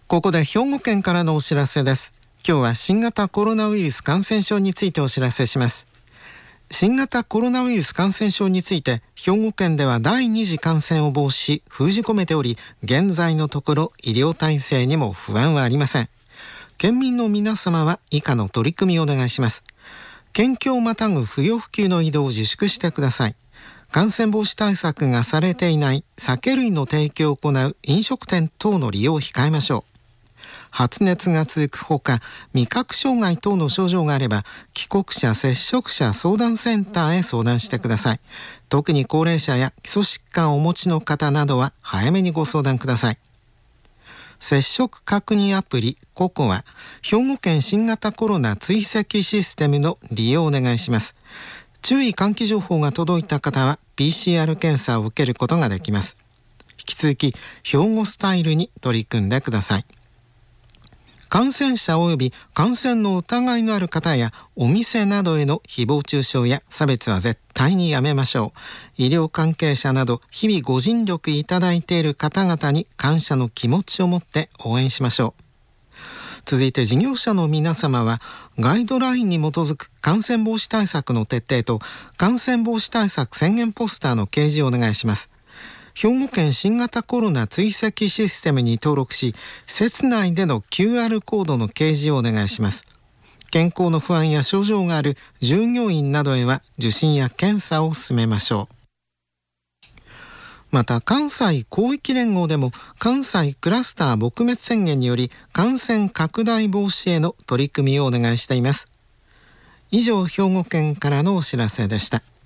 ここで兵庫県からのお知らせです。今日は新型コロナウイルス感染症についてお知らせします。新型コロナウイルス感染症について兵庫県では第2次感染を防止し封じ込めており、現在のところ医療体制にも不安はありません。県民の皆様は以下の取り組みをお願いします。県境をまたぐ不要不急の移動を自粛してください。感染防止対策がされていない酒類の提供を行う飲食店等の利用を控えましょう。発熱が続くほか、味覚障害等の症状があれば帰国者接触者相談センターへ相談してください。特に高齢者や基礎疾患をお持ちの方などは早めにご相談ください。接触確認アプリココは兵庫県新型コロナ追跡システムの利用をお願いします。注意喚起情報が届いた方は PCR 検査を受けることができます。引き続き兵庫スタイルに取り組んでください。感染者及び感染の疑いのある方やお店などへの誹謗中傷や差別は絶対にやめましょう。医療関係者など日々ご尽力いただいている方々に感謝の気持ちを持って応援しましょう。続いて事業者の皆様はガイドラインに基づく感染防止対策の徹底と感染防止対策宣言ポスターの掲示をお願いします。兵庫県新型コロナ追跡システムに登録し、施設内での QR コードの掲示をお願いします。健康の不安や症状がある従業員などへは受診や検査を進めましょう。また関西広域連合でも関西クラスター撲滅宣言により感染拡大防止への取り組みをお願いしています。以上、兵庫県からのお知らせでした。